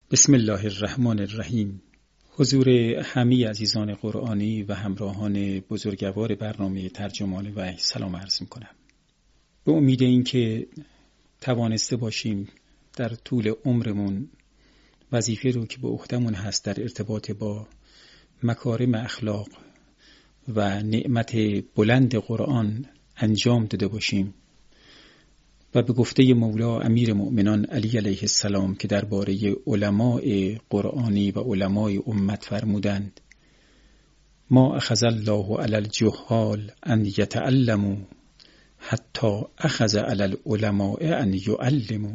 بسم الله الرحمن الرحیم. حضور همه عزیزان قرآنی و همراهان بزرگوار برنامه ترجمان وحی سلام عرض می‌کنم. به امید اینکه توانسته باشیم در طول عمرمون وظیفه رو که به عهده‌مون هست در ارتباط با مکارم اخلاق و نعمت بلند قرآن انجام داده باشیم و به گفته مولا امیر مؤمنان علی علیه السلام که درباره علماء قرآنی و علماء امت فرمودند: ما اخذ الله علی الجهال ان یتعلموا حتی اخذ علی العلماء ان یعلموا.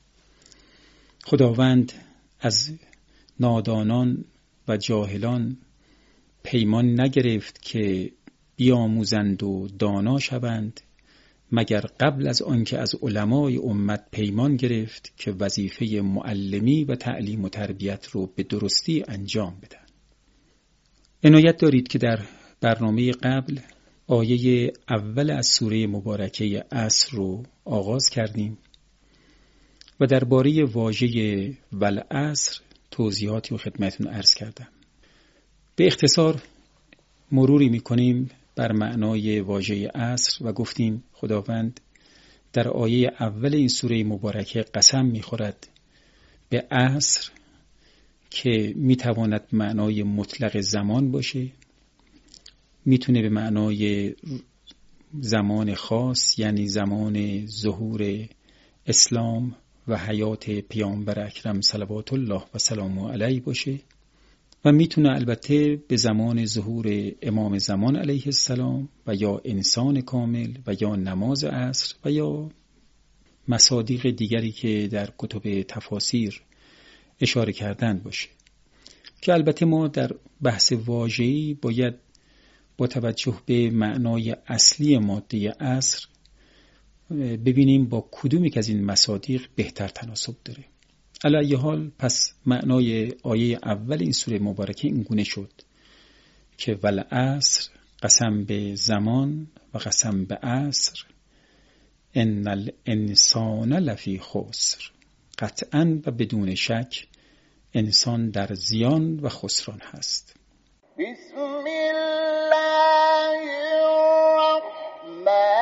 خداوند از نادانان و جاهلان پیمان نگرفت که بیاموزند و دانا شوند، مگر قبل از آنکه از علمای امت پیمان گرفت که وظیفه معلمی و تعلیم و تربیت رو به درستی انجام بدن. عنایت دارید که در برنامه قبل آیه اول از سوره مبارکه عصر رو آغاز کردیم و درباره واژه والعصر توضیحاتی رو خدمتتون عرض کردم. به اختصار مروری می‌کنیم بر معنای واژه عصر و گفتیم خداوند در آیه اول این سوره مبارکه قسم می‌خورد به عصر که می‌تواند معنای مطلق زمان باشه، می‌تونه به معنای زمان خاص یعنی زمان ظهور اسلام و حیات پیامبر اکرم صلوات الله و سلامه علیه باشه و میتونه البته به زمان ظهور امام زمان علیه السلام و یا انسان کامل و یا نماز عصر و یا مصادیق دیگری که در کتب تفاسیر اشاره کردن باشه، که البته ما در بحث واژه‌ای باید با توجه به معنای اصلی ماده عصر ببینیم با کدومی که از این مصادیق بهتر تناسب داره. علی ای حال پس معنای آیه اول این سوره مبارکه این گونه شد که والعصر قسم به زمان و قسم به عصر ان الانسان لفی خسر، قطعاً و بدون شک انسان در زیان و خسران هست. بسم الله الرحمن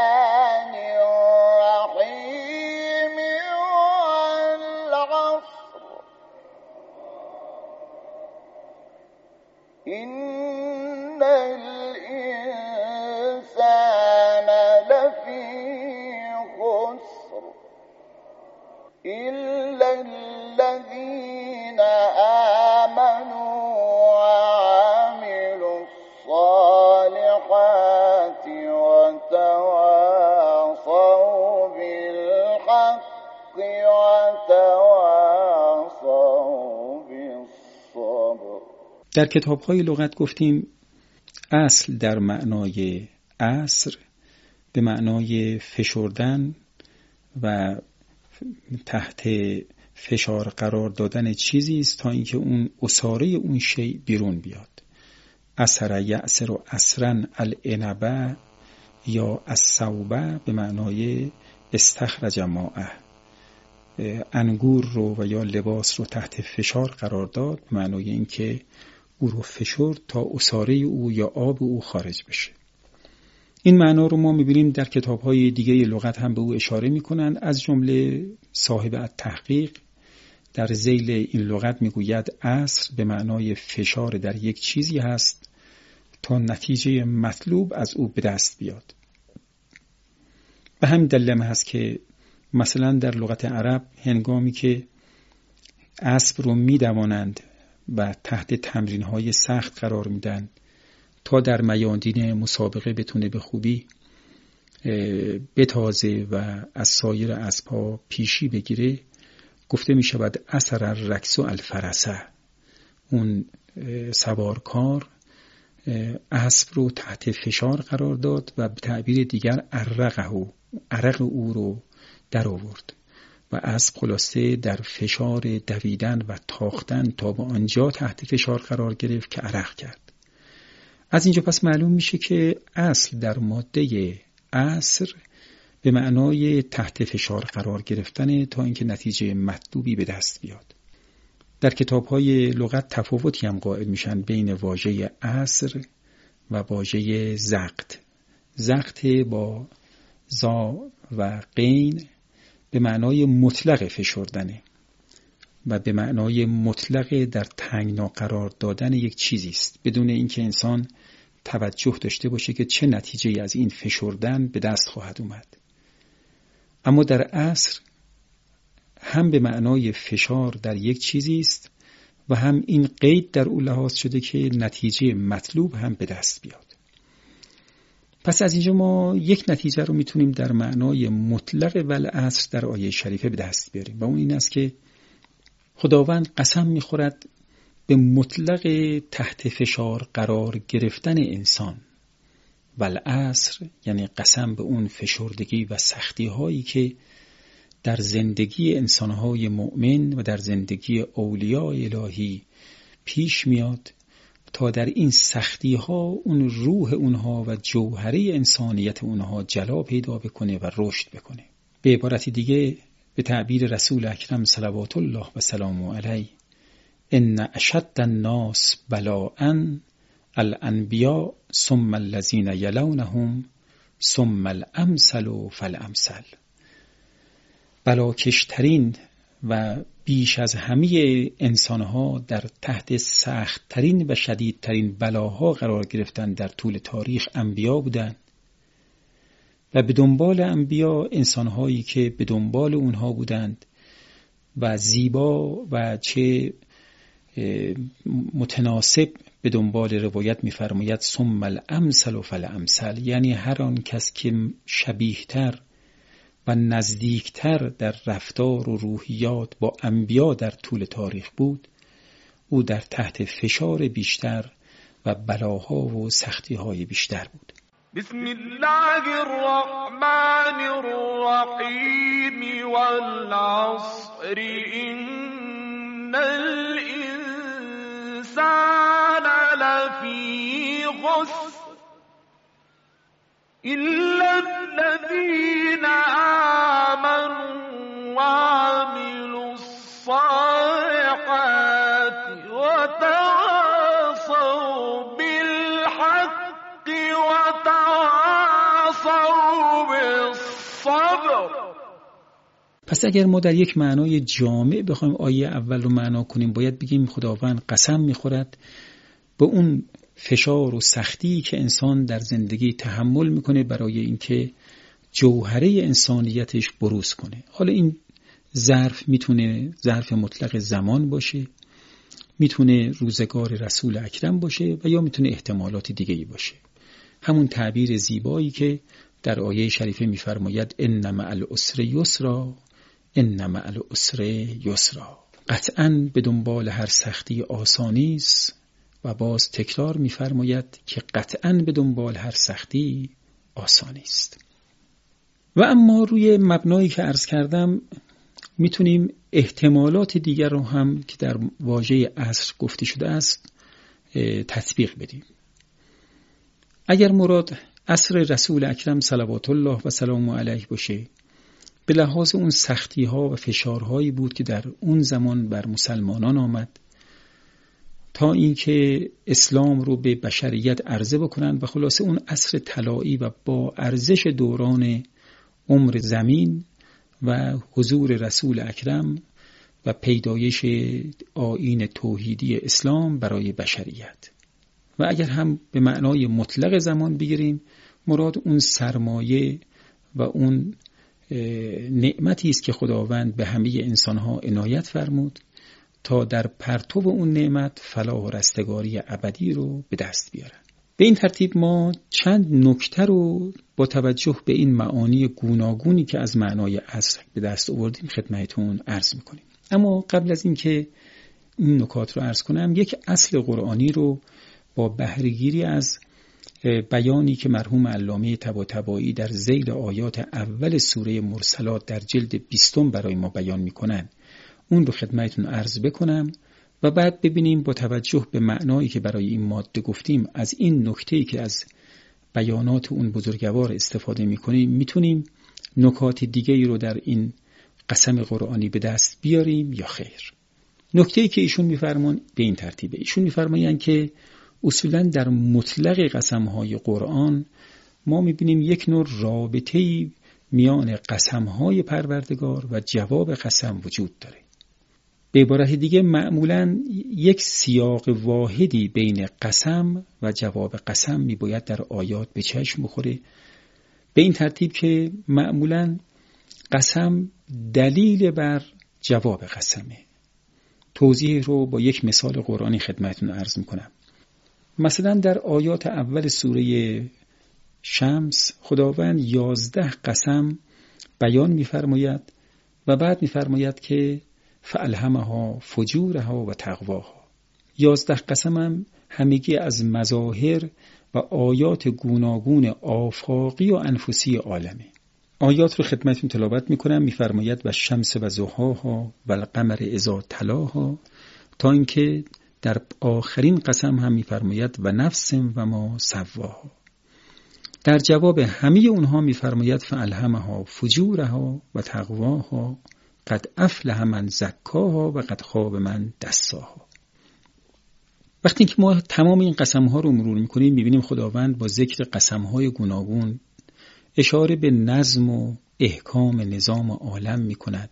إن الإنسان لفي خسر إلا الذين آمنوا وعملوا الصالحات وتواصوا بالحق وتواصوا بالصبر. در کتاب‌های لغت گفتیم اصل در معنای عصر به معنای فشردن و تحت فشار قرار دادن چیزی است تا اینکه اون عصاره اون شیء بیرون بیاد. عصر یعصر و عصرن العنب یا الصوبه به معنای استخرج ماءه، انگور رو و یا لباس رو تحت فشار قرار داد به معنای اینکه او رو فشرد تا عصاره او یا آب او خارج بشه. این معنا رو ما می‌بینیم در کتاب‌های دیگه لغت هم به او اشاره می‌کنند، از جمله صاحب التحقیق در ذیل این لغت می‌گوید عصر به معنای فشار در یک چیزی هست تا نتیجه مطلوب از او به دست بیاد. به همین دلیل هست که مثلا در لغت عرب هنگامی که اسب رو می‌دوانند و تحت تمرین‌های سخت قرار میدن تا در میادین مسابقه بتونه به خوبی بتازه و از سایر اسب‌ها پیشی بگیره، گفته می شود اثر الرکس الفرسه، اون سوارکار اسب رو تحت فشار قرار داد و به تعبیر دیگر عرق او رو در آورد و اسب خلاصه در فشار دویدن و تاختن تا به آنجا تحت فشار قرار گرفت که عرق کرد. از اینجا پس معلوم میشه که اصل در ماده عصر به معنای تحت فشار قرار گرفتن تا اینکه نتیجه مطلوبی به دست بیاد. در کتاب‌های لغت تفاوتی هم قائل میشن بین واژه عصر و واژه زقت. زقت با زا و قین به معنای مطلق فشردنه و به معنای مطلق در تنگنا قرار دادن یک چیزی است، بدون اینکه انسان توجه داشته باشه که چه نتیجه‌ای از این فشردن به دست خواهد اومد. اما در عصر هم به معنای فشار در یک چیزی است و هم این قید در او لحاظ شده که نتیجه مطلوب هم به دست بیاد. پس از اینجا ما یک نتیجه رو میتونیم در معنای مطلق والعصر در آیه شریفه به دست بیاریم و اون این است که خداوند قسم میخورد به مطلق تحت فشار قرار گرفتن انسان. والعصر یعنی قسم به اون فشردگی و سختی هایی که در زندگی انسانهای مؤمن و در زندگی اولیاء الهی پیش میاد تا در این سختی ها اون روح اونها و جوهره انسانیت اونها جلا پیدا بکنه و رشد بکنه. به عبارت دیگه به تعبیر رسول اکرم صلوات الله و سلامه علیه، ان اشد الناس بلاء الانبیاء ثم الذین یلونهم ثم الامثل فالامثل. بلاکشترین و بیش از همه انسانها در تحت سختترین و شدیدترین بلاها قرار گرفتن در طول تاریخ انبیا بودند و به دنبال انبیا انسانهایی که به دنبال اونها بودند و زیبا و چه متناسب به دنبال روایت می‌فرماید ثم الامثل فالامثل، یعنی هر آن کس که شبیه‌تر و نزدیکتر در رفتار و روحیات با انبیا در طول تاریخ بود، او در تحت فشار بیشتر و بلاها و سختی‌های بیشتر بود. بسم الله الرحمن الرحیم والعصر ان الانسان لفی خسر إلا الذين آمنوا وعملوا الصالحات وتواصوا بالحق وتواصوا بالصبر. پس اگر ما در یک معنای جامع بخوایم آیه اول رو معنا کنیم، باید بگیم خداوند قسم میخورد به اون فشار و سختی که انسان در زندگی تحمل میکنه برای اینکه جوهره انسانیتش بروز کنه. حالا این ظرف میتونه ظرف مطلق زمان باشه، میتونه روزگار رسول اکرم باشه و یا میتونه احتمالات دیگه‌ای باشه. همون تعبیر زیبایی که در آیه شریفه میفرماید ان مع العسر یسرا ان مع العسر یسرا. قطعاً به دنبال هر سختی آسانی است و باز تکرار می‌فرماید که قطعاً به دنبال هر سختی آسانی است. و اما روی مبنایی که عرض کردم میتونیم احتمالات دیگر رو هم که در واژه عصر گفته شده است تطبیق بدیم. اگر مراد عصر رسول اکرم صلوات الله و سلامه علیه باشه، به لحاظ اون سختی‌ها و فشارهایی بود که در اون زمان بر مسلمانان آمد تا اینکه اسلام رو به بشریت عرضه بکنند و خلاصه اون عصر طلایی و با ارزش دوران عمر زمین و حضور رسول اکرم و پیدایش آیین توحیدی اسلام برای بشریت. و اگر هم به معنای مطلق زمان بگیریم، مراد اون سرمایه و اون نعمتی است که خداوند به همه انسانها عنایت فرمود تا در پرتو اون نعمت فلاح و رستگاری ابدی رو به دست بیارن. به این ترتیب ما چند نکته رو با توجه به این معانی گوناگونی که از معنای عصر به دست آوردیم خدمتتون عرض میکنیم. اما قبل از این که این نکات رو عرض کنم، یک اصل قرآنی رو با بهره‌گیری از بیانی که مرحوم علامه طباطبایی در ذیل آیات اول سوره مرسلات در جلد 20 برای ما بیان میکنن، اون رو خدمتتون عرض بکنم و بعد ببینیم با توجه به معنایی که برای این ماده گفتیم از این نکته‌ای که از بیانات اون بزرگوار استفاده میکنیم میتونیم نکات دیگه‌ای رو در این قسم قرآنی به دست بیاریم یا خیر. نکته‌ای که ایشون می‌فرمان به این ترتیبه. ایشون می‌فرمایند که اصولاً در مطلق قسم‌های قرآن ما می‌بینیم یک نوع رابطه‌ای میان قسم‌های پروردگار و جواب قسم وجود داره. به عبارت دیگه معمولاً یک سیاق واحدی بین قسم و جواب قسم میباید در آیات به چشم بخوره، به این ترتیب که معمولاً قسم دلیل بر جواب قسمه. توضیح رو با یک مثال قرآنی خدمتتون عرض میکنم. مثلا در آیات اول سوره شمس خداوند 11 قسم بیان میفرماید و بعد میفرماید که فالهمها فجورها و تقواها. 11 قسم هم همگی از مظاهر و آیات گوناگون آفاقی و انفسی عالمه. آیات رو خدمتتون تلاوت میکنم. میفرماید و شمس و ضحاها و القمر اذا تلاها، تا اینکه در آخرین قسم هم میفرماید و نفس و ما سواها. در جواب همه اونها میفرماید فالهمها فجورها و تقواها قد افلح من زکاها و قد خاب من دساها. وقتی که ما تمام این قسم‌ها رو مرور می‌کنیم می‌بینیم خداوند با ذکر قسم‌های گوناگون اشاره به نظم و احکام نظام عالم می‌کند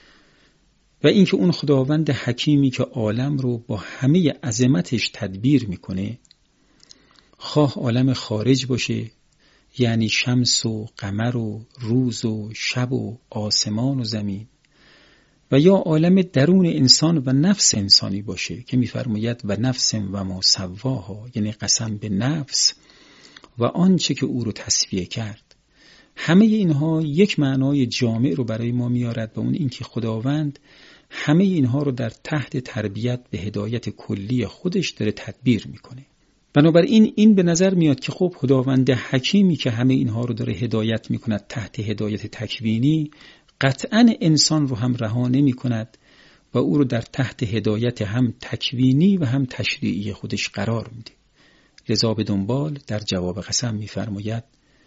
و اینکه اون خداوند حکیمی که عالم رو با همه عظمتش تدبیر می‌کنه، خواه عالم خارج باشه یعنی شمس و قمر و روز و شب و آسمان و زمین، و یا عالم درون انسان و نفس انسانی باشه که می‌فرماید و نفس و ما سواها، یعنی قسم به نفس و آنچه که او رو تصفیه کرد. همه اینها یک معنای جامع رو برای ما میارد و اون اینکه خداوند همه اینها رو در تحت تربیت به هدایت کلی خودش داره تدبیر میکنه. بنابراین این به نظر میاد که خب خداوند حکیمی که همه اینها رو داره هدایت میکند تحت هدایت تکوینی، قطعاً انسان رو هم رها نمی‌کند و او رو در تحت هدایت هم تکوینی و هم تشریعی خودش قرار میده. لذا به دنبال در جواب قسم می‌فرماید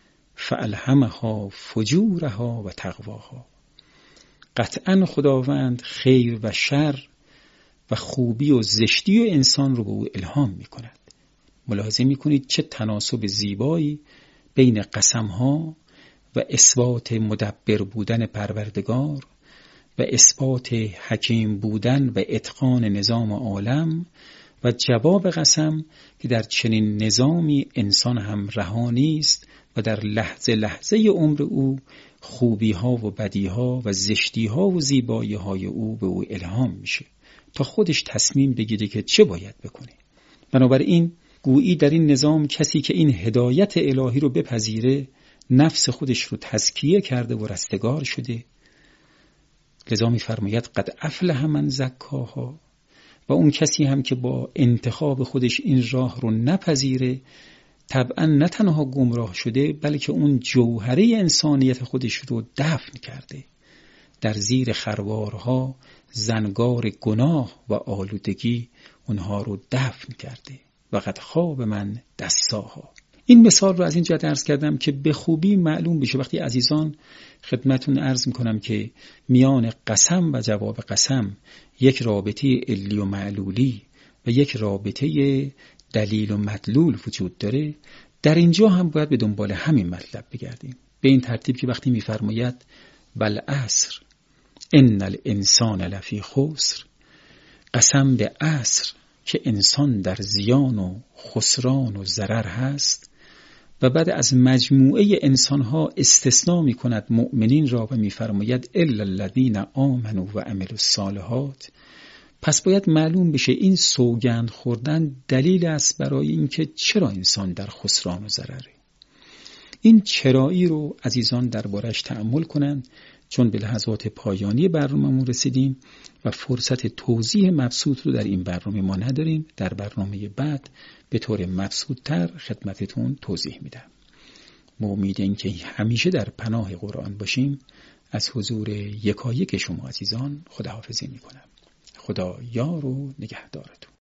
فالهمها فجورها و تقواها. قطعاً خداوند خیر و شر و خوبی و زشتی و انسان رو به او الهام می‌کند. ملاحظه می‌کنید چه تناسب زیبایی بین قسم‌ها و اثبات مدبر بودن پروردگار و اثبات حکیم بودن و اتقان نظام عالم و جواب قسم که در چنین نظامی انسان هم رها نیست و در لحظه لحظه عمر او خوبی ها و بدی ها و زشتی ها و زیبایی های او به او الهام میشه تا خودش تصمیم بگیره که چه باید بکنه. بنابراین گویی در این نظام کسی که این هدایت الهی رو بپذیره نفس خودش رو تزکیه کرده و رستگار شده. لذا می‌فرماید قد افلح من زکاها، و اون کسی هم که با انتخاب خودش این راه رو نپذیره طبعا نه تنها گمراه شده بلکه اون جوهره انسانیت خودش رو دفن کرده، در زیر خروارها زنگار گناه و آلودگی اونها رو دفن کرده و قد خواب من دساها. این مثال رو از این جهت عرض کردم که به خوبی معلوم بشه وقتی عزیزان خدمتون عرض میکنم که میان قسم و جواب قسم یک رابطه علی و معلولی و یک رابطه دلیل و مدلول وجود داره، در اینجا هم باید به دنبال همین مطلب بگردیم، به این ترتیب که وقتی میفرماید والعصر ان الانسان لفی خسر، قسم به عصر که انسان در زیان و خسران و ضرر هست، و بعد از مجموعه انسانها استثناء می کند مؤمنین را و می فرماید الا الذین آمنوا و عملوا الصالحات. پس باید معلوم بشه این سوگند خوردن دلیل است برای اینکه چرا انسان در خسران و ضرره. این چرایی رو عزیزان دربارش تأمل کنند، چون به لحظات پایانی برنامه‌مون رسیدیم و فرصت توضیح مبسوط رو در این برنامه ما نداریم. در برنامه بعد به طور مبسوط‌تر خدمتتون توضیح میدم. با امید اینکه همیشه در پناه قرآن باشیم از حضور یکایک شما عزیزان خداحافظی میکنم. خدا یار و نگهدارتون.